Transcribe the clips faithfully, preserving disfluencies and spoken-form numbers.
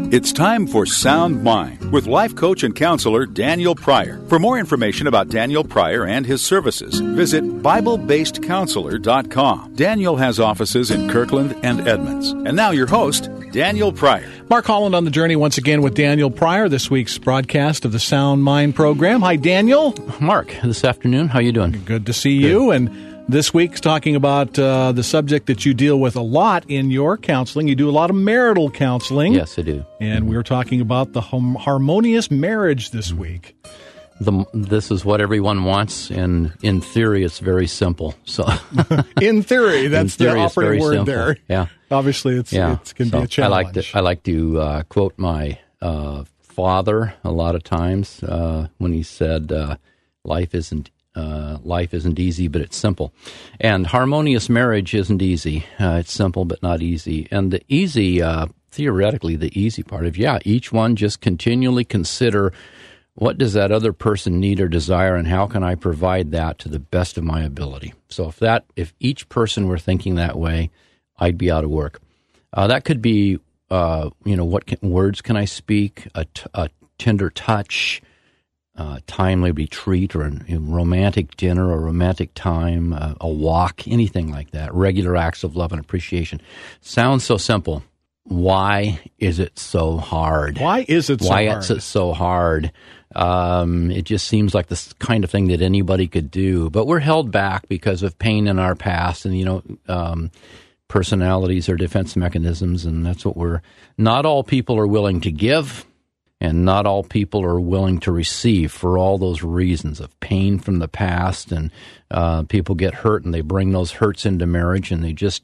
It's time for Sound Mind with life coach and counselor Daniel Pryor. For more information about Daniel Pryor and his services, visit Bible Based Counselor dot com. Daniel has offices in Kirkland and Edmonds. And now your host, Daniel Pryor. Mark Holland on the journey once again with Daniel Pryor, this week's broadcast of the Sound Mind program. Hi, Daniel. Mark, this afternoon, how you doing? Good to see Good. you. And this week's talking about uh, the subject that you deal with a lot in your counseling. You do a lot of marital counseling. Yes, I do. And we were talking about the hum- harmonious marriage this week. The, this is what everyone wants, and in theory, it's very simple. So, in theory, that's in theory, the operative word simple. there. Yeah, obviously, it's yeah. it can so be a challenge. I like to I like to uh, quote my uh, father a lot of times uh, when he said, uh, "Life isn't uh, life isn't easy, but it's simple," and harmonious marriage isn't easy. Uh, it's simple, but not easy. And the easy, uh, theoretically, the easy part of yeah, each one just continually consider. What does that other person need or desire, and how can I provide that to the best of my ability? So if that, if each person were thinking that way, I'd be out of work. Uh, that could be, uh, you know, what can, words can I speak? A, t- a tender touch, uh, timely retreat, or a romantic dinner, or romantic time, uh, a walk, anything like that. Regular acts of love and appreciation. Sounds so simple. Why is it so hard? Why is it so Why hard? is it so hard? Um, it just seems like the kind of thing that anybody could do, but we're held back because of pain in our past, and you know, um, personalities are defense mechanisms, and that's what we're. Not all people are willing to give, and not all people are willing to receive for all those reasons of pain from the past, and uh, people get hurt, and they bring those hurts into marriage, and they just.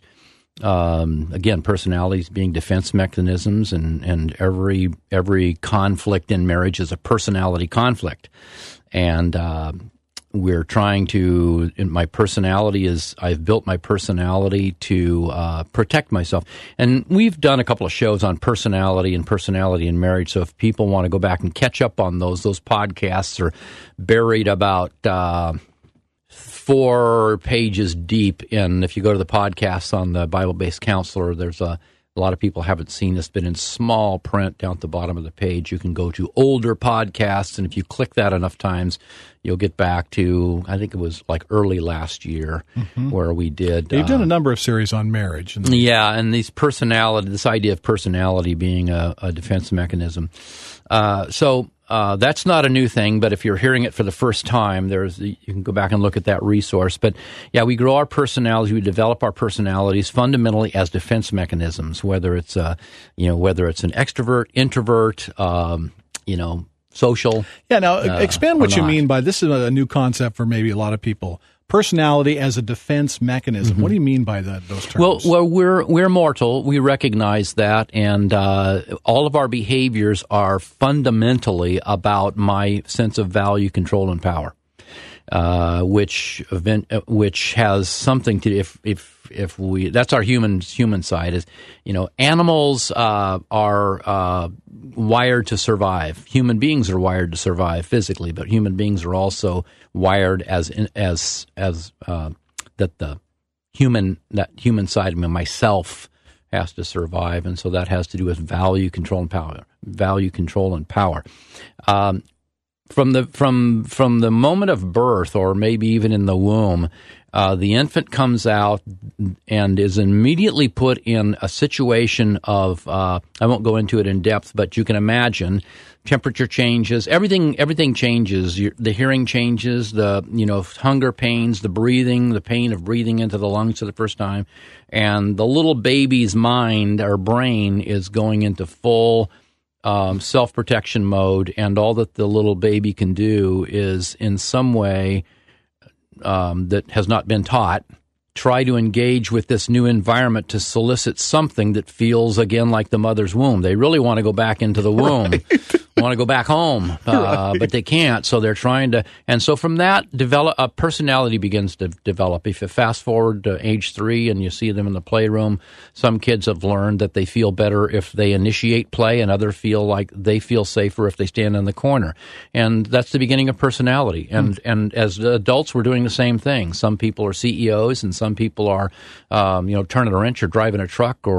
Um, again, personalities being defense mechanisms, and, and every every conflict in marriage is a personality conflict. And uh, we're trying to, and my personality is, I've built my personality to uh, protect myself. And we've done a couple of shows on personality and personality in marriage, so if people want to go back and catch up on those, those podcasts are buried about... Uh, four pages deep in, if you go to the podcasts on the Bible-Based Counselor, there's a, a lot of people haven't seen this, but in small print down at the bottom of the page, you can go to older podcasts, and if you click that enough times, you'll get back to, I think it was like early last year, mm-hmm. where we did. You've uh, done a number of series on marriage. And yeah, and these personality, this idea of personality being a, a defense mechanism. Uh, so... Uh, that's not a new thing, but if you're hearing it for the first time, there's you can go back and look at that resource. But yeah, we grow our personalities, we develop our personalities fundamentally as defense mechanisms. Whether it's uh, you know, whether it's an extrovert, introvert, um, you know, social. Yeah. Now, uh, expand what you not. mean by this is a new concept for maybe a lot of people. Personality as a defense mechanism. Mm-hmm. What do you mean by that? Those terms? Well, well, we're we're mortal. We recognize that, and uh, all of our behaviors are fundamentally about my sense of value, control, and power, uh, which event, which has something to if if if we that's our human human side is you know animals uh, are uh, wired to survive. Human beings are wired to survive physically, but human beings are also wired as as as uh, that the human that human side of me, myself has to survive, and so that has to do with value, control, and power. Value, control, and power. Um, from the from from the moment of birth, or maybe even in the womb, uh, the infant comes out and is immediately put in a situation of. Uh, I won't go into it in depth, but you can imagine. Temperature changes, everything everything changes. Your, the hearing changes, the you know hunger pains, the breathing, the pain of breathing into the lungs for the first time, and the little baby's mind or brain is going into full um, self-protection mode, and all that the little baby can do is in some way um, that has not been taught, try to engage with this new environment to solicit something that feels, again, like the mother's womb. They really want to go back into the womb, right. want to go back home, uh, right. but they can't, so they're trying to. And so from that, develop a personality begins to develop. If you fast forward to age three and you see them in the playroom, some kids have learned that they feel better if they initiate play, and others feel like they feel safer if they stand in the corner. And that's the beginning of personality. And, mm. and as adults, we're doing the same thing. Some people are C E Os, and some Some people are, um, you know, turning a wrench or driving a truck or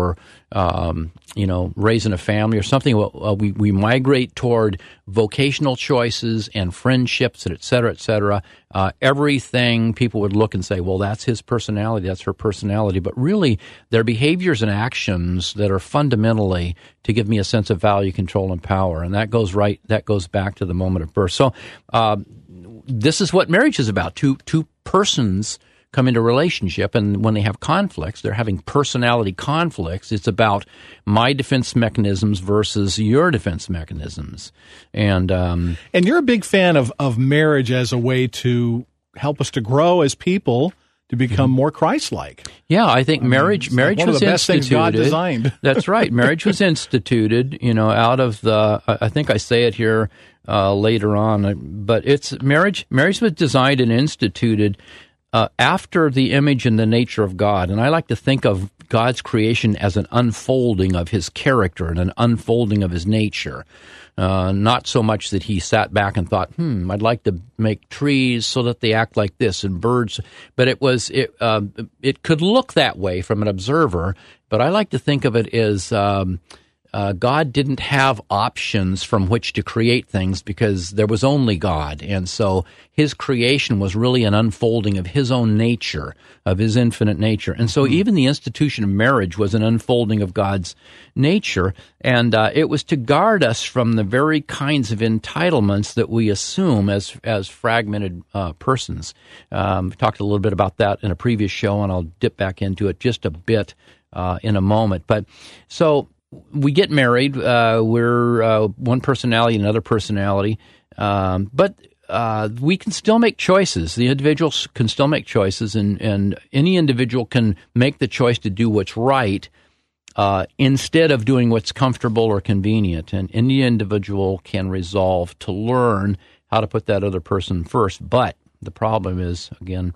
um, you know, raising a family or something. Uh, we, we migrate toward vocational choices and friendships, and et cetera, et cetera. Uh, everything people would look and say, well, that's his personality, that's her personality. But really, they're behaviors and actions that are fundamentally to give me a sense of value, control, and power. And that goes right, that goes back to the moment of birth. So uh, this is what marriage is about. Two, two persons come into a relationship, and when they have conflicts, they're having personality conflicts. It's about my defense mechanisms versus your defense mechanisms. And um, and you're a big fan of, of marriage as a way to help us to grow as people, to become more Christ-like. Yeah, I think I marriage mean, marriage one was of the best instituted. Things God designed. That's right. Marriage was instituted, you know, out of the. I think I say it here uh, later on, but it's marriage. Marriage was designed and instituted Uh, after the image and the nature of God. And I like to think of God's creation as an unfolding of his character and an unfolding of his nature. Uh, not so much that he sat back and thought, hmm, I'd like to make trees so that they act like this and birds. But it was it uh, it could look that way from an observer, but I like to think of it as um, Uh, God didn't have options from which to create things because there was only God. And so his creation was really an unfolding of his own nature, of his infinite nature. And so even the institution of marriage was an unfolding of God's nature. And uh, it was to guard us from the very kinds of entitlements that we assume as as fragmented uh, persons. Um, we talked a little bit about that in a previous show, and I'll dip back into it just a bit uh, in a moment. But so we get married. Uh, we're uh, one personality, another personality, um, but uh, we can still make choices. The individuals can still make choices, and, and any individual can make the choice to do what's right uh, instead of doing what's comfortable or convenient. And any individual can resolve to learn how to put that other person first. But the problem is, again,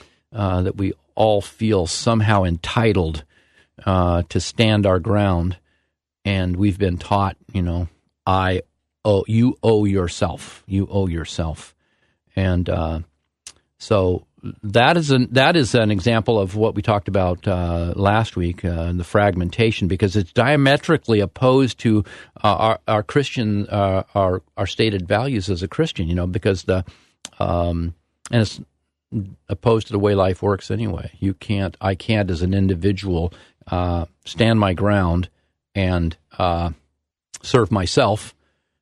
uh, that we all feel somehow entitled uh, to stand our ground. And we've been taught, you know, I owe, you owe yourself, you owe yourself. And uh, so that is an, that is an example of what we talked about uh, last week, uh, the fragmentation, because it's diametrically opposed to uh, our, our Christian, uh, our, our stated values as a Christian, you know, because the, um, and it's opposed to the way life works anyway. You can't, I can't as an individual uh, stand my ground and uh, serve myself,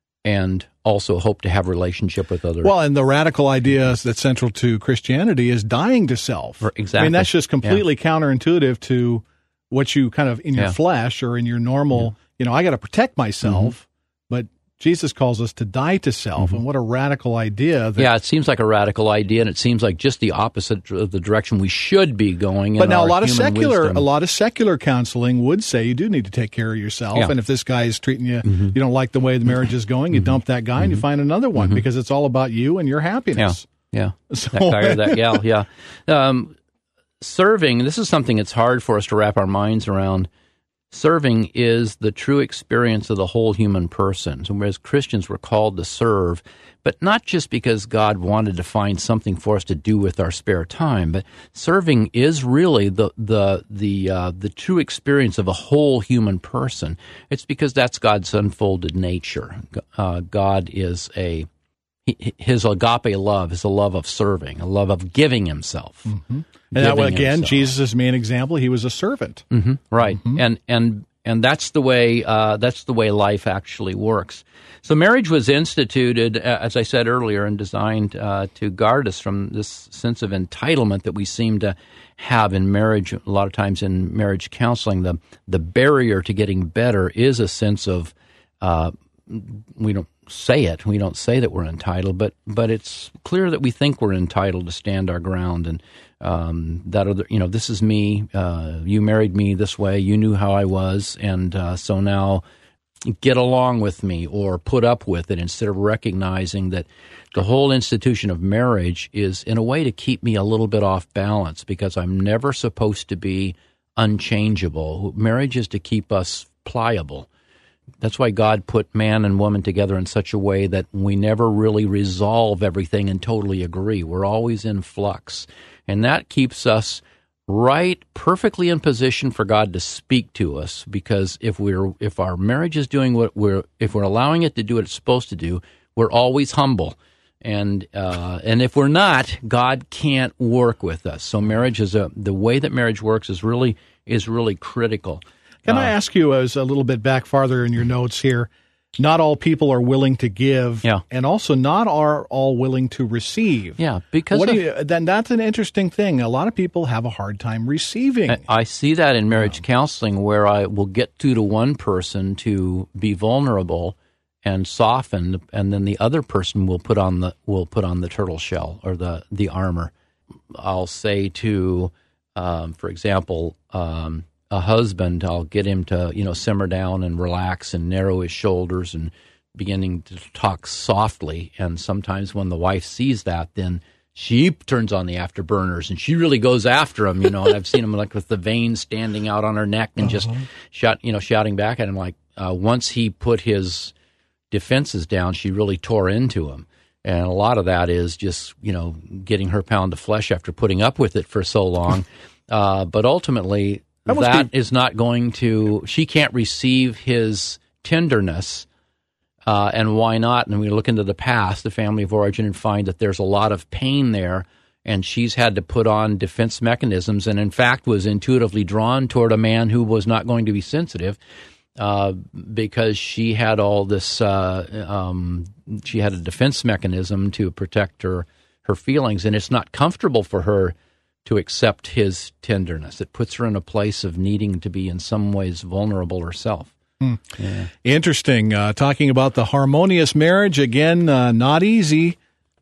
and also hope to have a relationship with others. Well, and the radical idea that's central to Christianity is dying to self. Exactly. I mean, that's just completely yeah. counterintuitive to what you kind of, in your yeah. flesh or in your normal, yeah. you know, I got to protect myself, mm-hmm. but Jesus calls us to die to self, mm-hmm. and what a radical idea. That, yeah, it seems like a radical idea, and it seems like just the opposite of the direction we should be going. But in now our a lot of human secular, wisdom. a lot of secular counseling would say you do need to take care of yourself, Yeah. and if this guy is treating you, Mm-hmm. you don't like the way the marriage is going, you Mm-hmm. dump that guy Mm-hmm. and you find another one Mm-hmm. because it's all about you and your happiness. Yeah, yeah. So, that guy or that gal, yeah. Um, serving, this is something that's hard for us to wrap our minds around. Serving is the true experience of the whole human person. So as Christians, we're called to serve, but not just because God wanted to find something for us to do with our spare time, but serving is really the the the uh, the true experience of a whole human person. It's because that's God's unfolded nature. Uh, God is a his agape love is a love of serving, a love of giving himself. Mm-hmm. And that way, again, himself. Jesus' main example, he was a servant. Mm-hmm. Right, Mm-hmm. and and and that's the way uh, that's the way life actually works. So marriage was instituted, uh, as I said earlier, and designed uh, to guard us from this sense of entitlement that we seem to have in marriage. A lot of times in marriage counseling, the the barrier to getting better is a sense of uh, we don't say it. We don't say that we're entitled, but but it's clear that we think we're entitled to stand our ground, and um, that other, you know, this is me. Uh, you married me this way. You knew how I was, and uh, so now get along with me or put up with it, instead of recognizing that the whole institution of marriage is in a way to keep me a little bit off balance, because I'm never supposed to be unchangeable. Marriage is to keep us pliable. That's why God put man and woman together in such a way that we never really resolve everything and totally agree. We're always in flux. And that keeps us right, perfectly in position for God to speak to us. Because if we're if our marriage is doing what we're if we're allowing it to do what it's supposed to do, we're always humble. And uh, and if we're not, God can't work with us. So marriage is a the way that marriage works is really is really critical. Can uh, I ask you, as a little bit back farther in your notes here, not all people are willing to give, yeah. and also not are all willing to receive. Yeah, because what of, do you, then that's an interesting thing. A lot of people have a hard time receiving. I, I see that in marriage yeah. counseling, where I will get to to one person to be vulnerable and soften, and then the other person will put on the will put on the turtle shell or the the armor. I'll say to, um, for example. Um, A husband, I'll get him to, you know, simmer down and relax and narrow his shoulders and beginning to talk softly. And sometimes when the wife sees that, then she turns on the afterburners and she really goes after him, you know. And I've seen him like with the veins standing out on her neck and uh-huh. just shout, you know, shouting back at him. Like uh, once he put his defenses down, she really tore into him. And a lot of that is just, you know, getting her pound of flesh after putting up with it for so long. uh, but ultimately, That, that be- is not going to, she can't receive his tenderness, uh, and why not? And we look into the past, the family of origin, and find that there's a lot of pain there, and she's had to put on defense mechanisms, and in fact was intuitively drawn toward a man who was not going to be sensitive, uh, because she had all this, uh, um, she had a defense mechanism to protect her, her feelings, and it's not comfortable for her to accept his tenderness. It puts her in a place of needing to be in some ways vulnerable herself. Hmm. Yeah. Interesting. Uh, talking about the harmonious marriage, again, uh, not easy.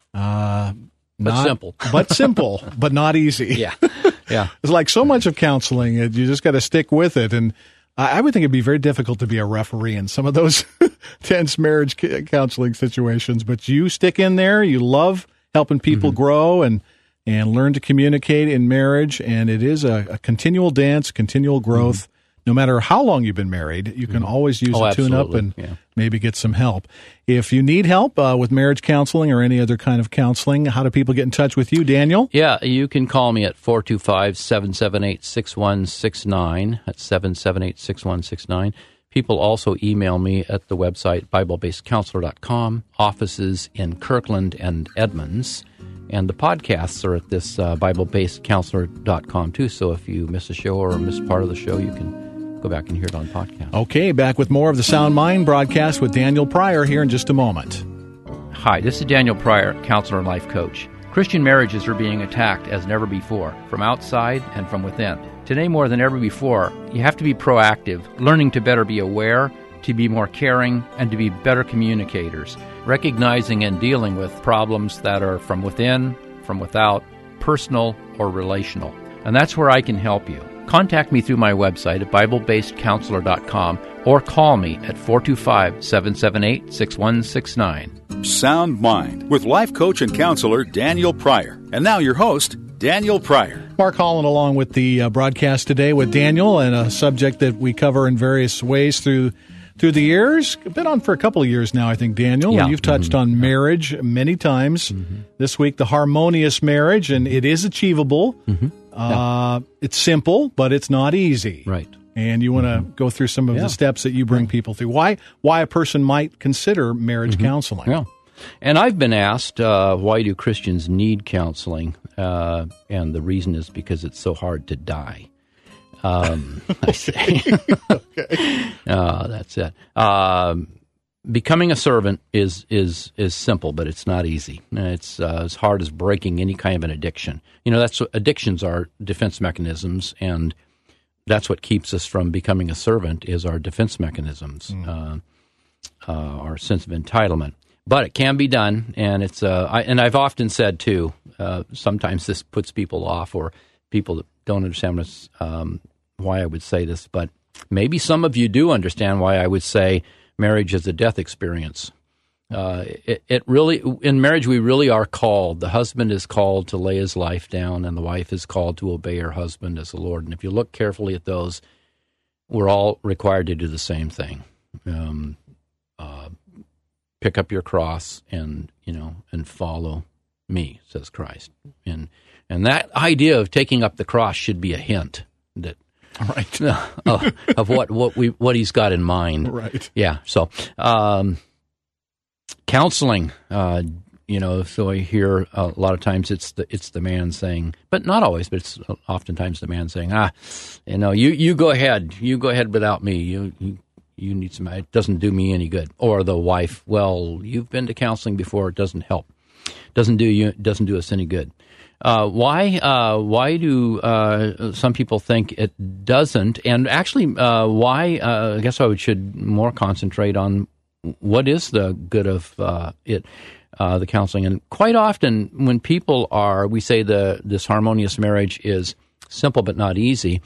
Uh, but not, simple. But simple, but not easy. Yeah, yeah. It's like so much of counseling, you just got to stick with it. And I would think it'd be very difficult to be a referee in some of those tense marriage counseling situations. But you stick in there. You love helping people mm-hmm. grow and and learn to communicate in marriage, and it is a, a continual dance, continual growth. Mm-hmm. No matter how long you've been married, you can mm-hmm. always use oh, a tune-up and yeah. maybe get some help. If you need help uh, with marriage counseling or any other kind of counseling, how do people get in touch with you, Daniel? Yeah, you can call me at four two five, seven seven eight, six one six nine. That's seven seven eight, six one six nine. People also email me at the website bible based counselor dot com, offices in Kirkland and Edmonds. And the podcasts are at this uh, bible based counselor dot com, too. So if you miss a show or miss part of the show, you can go back and hear it on podcast. Okay, back with more of the Sound Mind broadcast with Daniel Pryor here in just a moment. Hi, this is Daniel Pryor, counselor and life coach. Christian marriages are being attacked as never before, from outside and from within. Today, more than ever before, you have to be proactive, learning to better be aware, to be more caring, and to be better communicators, recognizing and dealing with problems that are from within, from without, personal or relational. And that's where I can help you. Contact me through my website at bible based counselor dot com or call me at four two five, seven seven eight, six one six nine. Sound Mind with life coach and counselor Daniel Pryor. And now your host, Daniel Pryor. Mark Holland along with the uh, broadcast today with Daniel, and a subject that we cover in various ways through through the years. Been on for a couple of years now, I think, Daniel. Yeah. And you've touched mm-hmm. on marriage many times. Mm-hmm. This week, the harmonious marriage, and it is achievable. Mm-hmm. Uh, yeah. It's simple, but it's not easy. Right. And you want to mm-hmm. go through some of yeah. the steps that you bring yeah. people through. Why why a person might consider marriage mm-hmm. counseling. Yeah. And I've been asked, uh, why do Christians need counseling? Uh, and the reason is because it's so hard to die. Um, I say. okay. Uh, that's it. Um, becoming a servant is is is simple, but it's not easy. It's uh, as hard as breaking any kind of an addiction. You know, that's what addictions are, defense mechanisms, and that's what keeps us from becoming a servant is our defense mechanisms, mm. uh, uh, our sense of entitlement. But it can be done, and it's uh, I, and I've often said too. Uh, sometimes this puts people off, or people that don't understand what's, um, why I would say this. But maybe some of you do understand why I would say marriage is a death experience. Uh, it, it really, in marriage, we really are called. The husband is called to lay his life down, and the wife is called to obey her husband as the Lord. And if you look carefully at those, we're all required to do the same thing. Um, uh, pick up your cross and, you know, and follow me, says Christ. And and that idea of taking up the cross should be a hint that right uh, of what what we what he's got in mind. Right. Yeah. So um, counseling. Uh, You know, so I hear a lot of times it's the it's the man saying, but not always, but it's oftentimes the man saying, ah, you know, you, you go ahead, you go ahead without me. You, you you need some. It doesn't do me any good. Or the wife, well, you've been to counseling before. It doesn't help. Doesn't do you. Doesn't do us any good. Uh, why? Uh, why do uh, some people think it doesn't? And actually, uh, why? Uh, I guess I would, should more concentrate on what is the good of uh, it. Uh, the counseling. And quite often when people are, we say the this harmonious marriage is simple but not easy.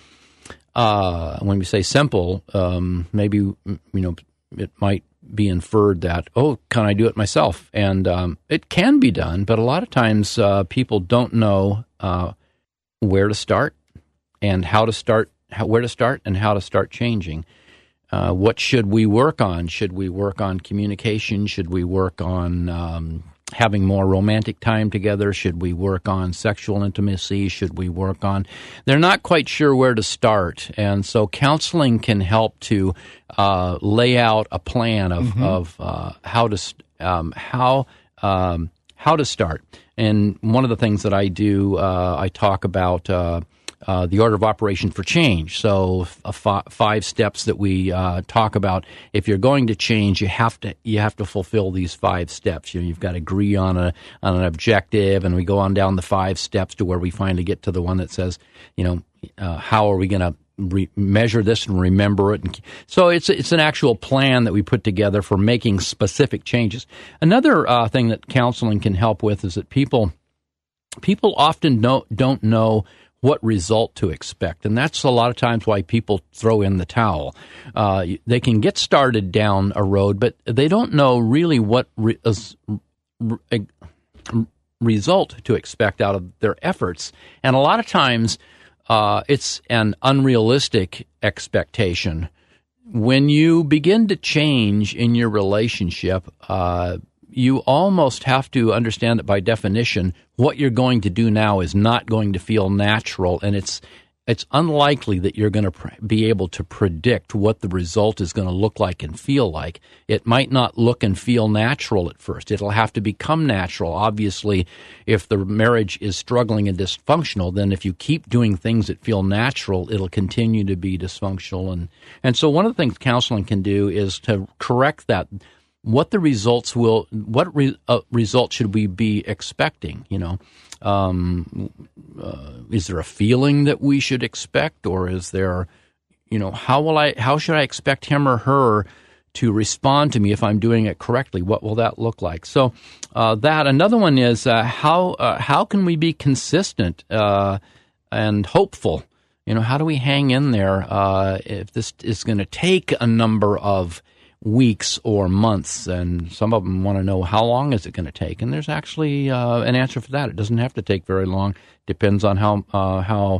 Uh, when we say simple, um, maybe, you know, it might be inferred that, oh, can I do it myself? And um, it can be done, but a lot of times uh, people don't know uh, where to start and how to start, how, where to start and how to start changing. Uh, what should we work on? Should we work on communication? Should we work on um, having more romantic time together? Should we work on sexual intimacy? Should we work on... They're not quite sure where to start. And so counseling can help to uh, lay out a plan of, mm-hmm. of uh, how to um, how um, how to start. And one of the things that I do, uh, I talk about... Uh, Uh, the order of operation for change. So uh, f- five steps that we uh, talk about. If you're going to change, you have to you have to fulfill these five steps. You know, you've got to agree on a on an objective, and we go on down the five steps to where we finally get to the one that says, you know, uh, how are we going to re- measure this and remember it? And so it's it's an actual plan that we put together for making specific changes. Another uh, thing that counseling can help with is that people people often don't don't know what result to expect. And that's a lot of times why people throw in the towel. Uh, they can get started down a road, but they don't know really what re- is, re- result to expect out of their efforts. And a lot of times uh, it's an unrealistic expectation. When you begin to change in your relationship, uh, you almost have to understand that by definition, what you're going to do now is not going to feel natural, and it's it's unlikely that you're going to pr- be able to predict what the result is going to look like and feel like. It might not look and feel natural at first. It'll have to become natural. Obviously, if the marriage is struggling and dysfunctional, then if you keep doing things that feel natural, it'll continue to be dysfunctional. And, and so one of the things counseling can do is to correct that. What the results will, what re, uh, results should we be expecting? You know, um, uh, is there a feeling that we should expect, or is there, you know, how will I, how should I expect him or her to respond to me if I'm doing it correctly? What will that look like? So uh, that another one is uh, how uh, how can we be consistent uh, and hopeful? You know, how do we hang in there uh, if this is going to take a number of weeks or months, and some of them want to know how long is it going to take, and there's actually uh, an answer for that. It doesn't have to take very long. Depends on how uh, how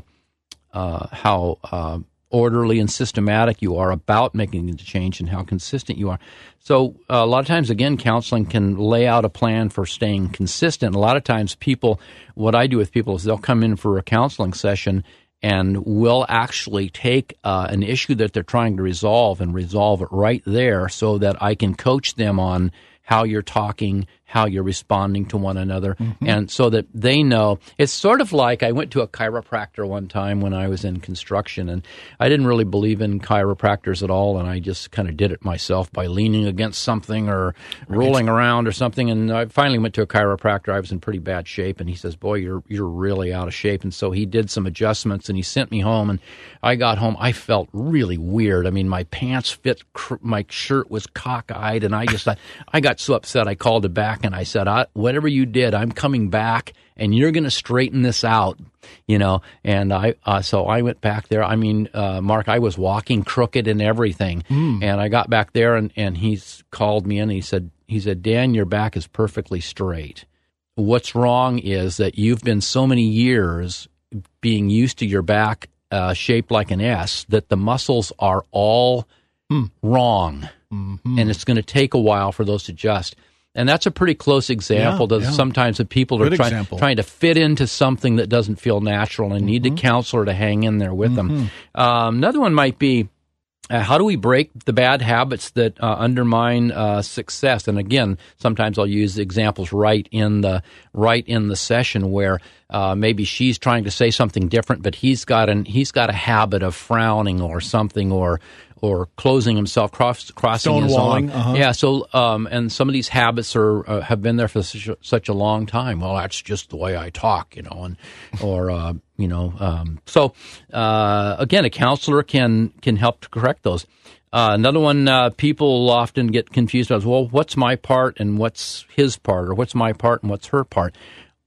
uh, how uh, orderly and systematic you are about making the change and how consistent you are. So uh, a lot of times, again, counseling can lay out a plan for staying consistent. A lot of times people, what I do with people is they'll come in for a counseling session and we'll actually take uh, an issue that they're trying to resolve and resolve it right there so that I can coach them on how you're talking, how you're responding to one another, mm-hmm. and so that they know. It's sort of like I went to a chiropractor one time when I was in construction, and I didn't really believe in chiropractors at all, and I just kind of did it myself by leaning against something or right. rolling around or something, and I finally went to a chiropractor. I was in pretty bad shape, and he says, boy, you're you're really out of shape, and so he did some adjustments, and he sent me home, and I got home. I felt really weird. I mean, my pants fit, cr- my shirt was cockeyed, and I just thought, I got so upset I called it back, and I said, I, whatever you did, I'm coming back, and you're going to straighten this out, you know. And I, uh, so I went back there. I mean, uh, Mark, I was walking crooked and everything, mm. and I got back there, and, and he's called me in, and he said, he said, Dan, your back is perfectly straight. What's wrong is that you've been so many years being used to your back uh, shaped like an S that the muscles are all mm. wrong. Mm-hmm. And it's going to take a while for those to adjust. And that's a pretty close example Yeah, to yeah. sometimes that people are Good trying, example. trying to fit into something that people are Good trying, example. trying to fit into trying to fit into something that doesn't feel natural and need Mm-hmm. a counselor to hang in there with them. Um, another one might be, Uh, how do we break the bad habits that uh, undermine uh, success? And again, sometimes I'll use examples right in the right in the session where uh, maybe she's trying to say something different, but he's got an he's got a habit of frowning or something, or or closing himself, cross, crossing his arm. Stonewalling, uh-huh. Yeah. So, um, and some of these habits are uh, have been there for such a, such a long time. Well, that's just the way I talk, you know, and or uh, you know. Um, so uh, again, a counselor can can help to correct those. Uh, another one uh, people often get confused about is, well, what's my part and what's his part, or what's my part and what's her part?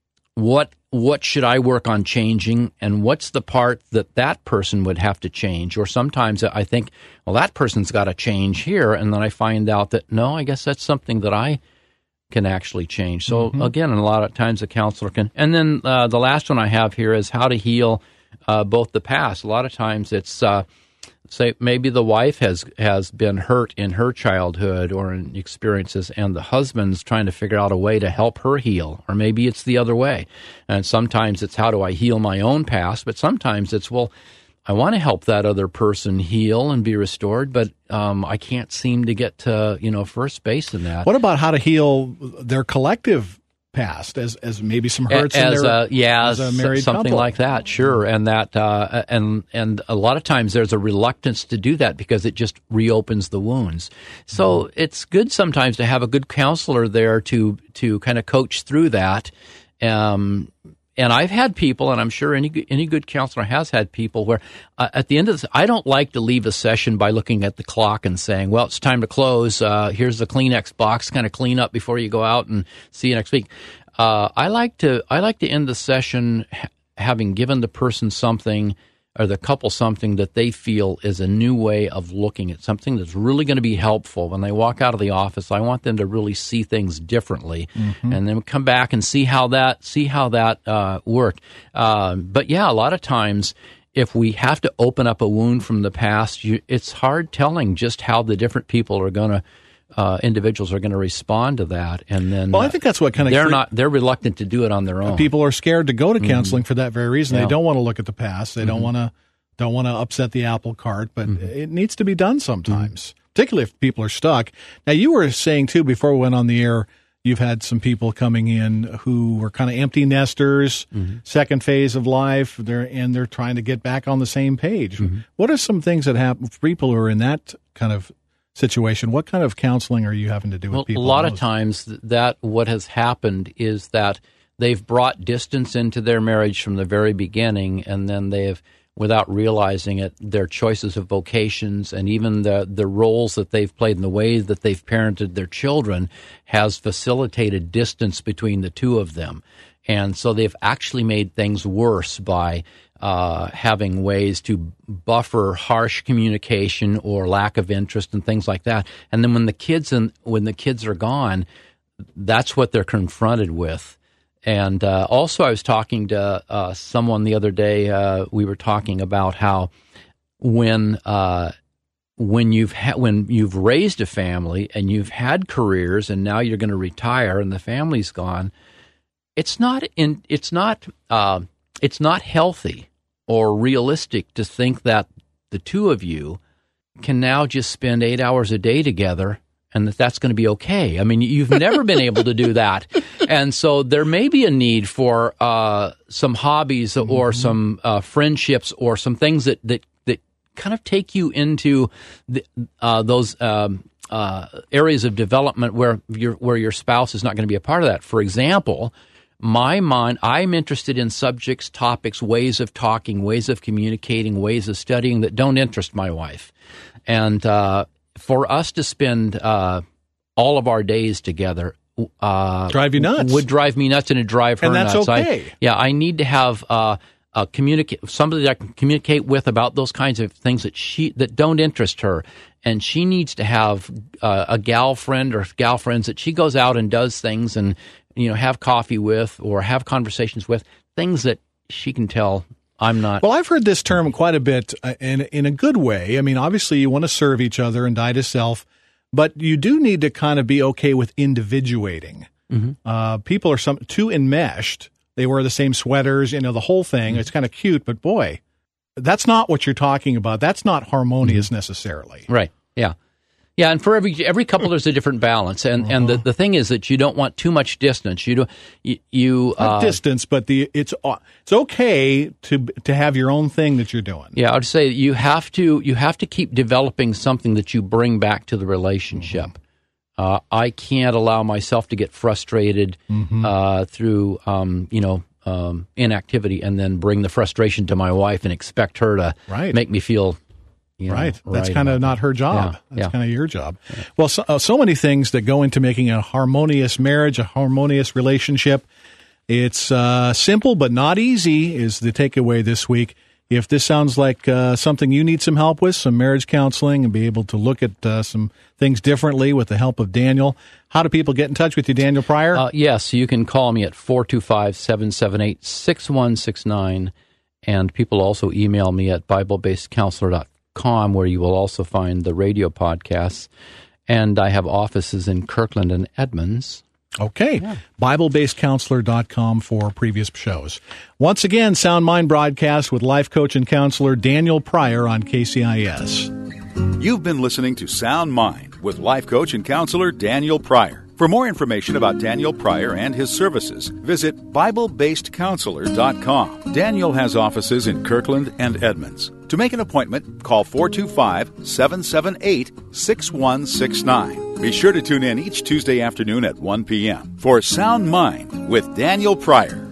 What what should I work on changing, and what's the part that that person would have to change? Or sometimes I think, well, that person's got to change here, and then I find out that, no, I guess that's something that I can actually change. So, mm-hmm. again, a lot of times a counselor can. And then uh, the last one I have here is how to heal uh, both the past. A lot of times it's, uh, say, maybe the wife has, has been hurt in her childhood or in experiences, and the husband's trying to figure out a way to help her heal. Or maybe it's the other way. And sometimes it's, how do I heal my own past? But sometimes it's, well, I want to help that other person heal and be restored, but um, I can't seem to get to, you know, first base in that. What about how to heal their collective past, as as maybe some hurts as in their, a, yeah, as a married something couple? like that, sure. And that uh, and and a lot of times there's a reluctance to do that because it just reopens the wounds. So mm-hmm. it's good sometimes to have a good counselor there to to kind of coach through that. Um, And I've had people, and I'm sure any any good counselor has had people where uh, at the end of this, I don't like to leave a session by looking at the clock and saying, well, it's time to close. Uh, here's the Kleenex box, kind of clean up before you go out and see you next week. Uh, I like to I like to end the session ha- having given the person something, or the couple something that they feel is a new way of looking at something that's really going to be helpful. When they walk out of the office, I want them to really see things differently, mm-hmm. and then come back and see how that see how that uh, worked. Uh, but yeah, a lot of times, if we have to open up a wound from the past, you, it's hard telling just how the different people are going to. Uh, individuals are going to respond to that, and then well, I think that's what kind of they're cre- not they're reluctant to do it on their own. People are scared to go to counseling mm-hmm. for that very reason. Yeah. They don't want to look at the past. They mm-hmm. don't want to don't want to upset the apple cart. But mm-hmm. it needs to be done sometimes, mm-hmm. particularly if people are stuck. Now, you were saying too before we went on the air, you've had some people coming in who were kind of empty nesters, mm-hmm. second phase of life. They're and they're trying to get back on the same page. Mm-hmm. What are some things that happen for people who are in that kind of situation? What kind of counseling are you having to do with well, people? A lot of times that what has happened is that they've brought distance into their marriage from the very beginning, and then they've, without realizing it, their choices of vocations and even the, the roles that they've played and the way that they've parented their children has facilitated distance between the two of them. And so they've actually made things worse by uh, having ways to buffer harsh communication or lack of interest and things like that. And then when the kids and when the kids are gone, that's what they're confronted with. And uh, also, I was talking to uh, someone the other day. Uh, we were talking about how when uh, when you've ha- when you've raised a family and you've had careers, and now you're going to retire, and the family's gone. It's not in. It's not. Uh, it's not healthy or realistic to think that the two of you can now just spend eight hours a day together, and that that's going to be okay. I mean, you've never been able to do that. And so there may be a need for uh, some hobbies or mm-hmm. some uh, friendships or some things that, that, that kind of take you into the, uh, those um, uh, areas of development where your where your spouse is not going to be a part of that. For example, my mind, I'm interested in subjects, topics, ways of talking, ways of communicating, ways of studying that don't interest my wife. And uh, for us to spend uh, all of our days together uh, drive you nuts. Would drive me nuts and it'd drive her and that's nuts. okay. I, yeah, I need to have uh, a communicate somebody that I can communicate with about those kinds of things that she that don't interest her. And she needs to have uh, a gal friend or gal friends that she goes out and does things and, you know, have coffee with or have conversations with, things that she can tell I'm not. Well, I've heard this term quite a bit uh, in in a good way. I mean, obviously you want to serve each other and die to self, but you do need to kind of be okay with individuating. Mm-hmm. Uh, people are some too enmeshed. They wear the same sweaters, you know, the whole thing. Mm-hmm. It's kind of cute, but boy, that's not what you're talking about. That's not harmonious mm-hmm. necessarily. Right. Yeah. Yeah, and for every every couple, there's a different balance, and uh-huh. and the, the thing is that you don't want too much distance. You don't you, you not uh, distance, but the it's it's okay to to have your own thing that you're doing. Yeah, I'd say you have to you have to keep developing something that you bring back to the relationship. Mm-hmm. Uh, I can't allow myself to get frustrated mm-hmm. uh, through um, you know um, inactivity, and then bring the frustration to my wife and expect her to right. make me feel. You know, right. That's right kind of not her job. Yeah, That's yeah. kind of your job. Yeah. Well, so, uh, so many things that go into making a harmonious marriage, a harmonious relationship. It's uh, simple but not easy is the takeaway this week. If this sounds like uh, something you need some help with, some marriage counseling, and be able to look at uh, some things differently with the help of Daniel, how do people get in touch with you, Daniel Pryor? Uh, yes, you can call me at four two five, seven seven eight, six one six nine, and people also email me at bible based counselor dot com, where you will also find the radio podcasts. And I have offices in Kirkland and Edmonds. Okay. Yeah. bible based counselor dot com for previous shows. Once again, Sound Mind broadcast with life coach and counselor Daniel Pryor on K C I S. You've been listening to Sound Mind with life coach and counselor Daniel Pryor. For more information about Daniel Pryor and his services, visit bible based counselor dot com. Daniel has offices in Kirkland and Edmonds. To make an appointment, call four two five, seven seven eight, six one six nine. Be sure to tune in each Tuesday afternoon at one p.m. for Sound Mind with Daniel Pryor.